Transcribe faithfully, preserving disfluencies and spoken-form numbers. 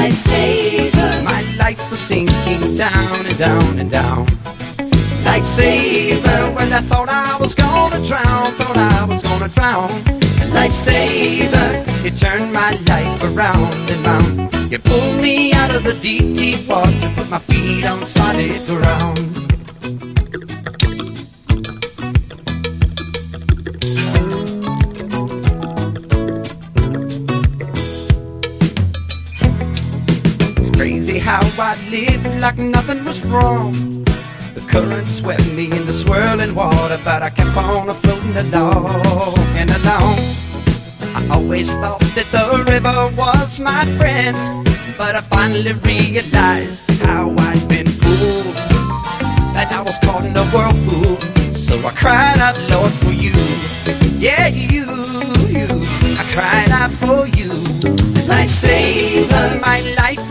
lifesaver. My life was sinking down and down and down. Lifesaver, well I thought I was gonna drown, thought I was gonna drown. Lifesaver, you turned my life around and round. You pulled me out of the deep, deep water, put my feet on solid ground. It's crazy how I lived like nothing was wrong. The current swept me in the swirling water, but I kept on floating along and along. I always thought that the river was my friend, but I finally realized how I'd been fooled, that I was caught in a whirlpool. So I cried out, Lord, for you. Yeah, you, you. I cried out for you. Lifesaver. My life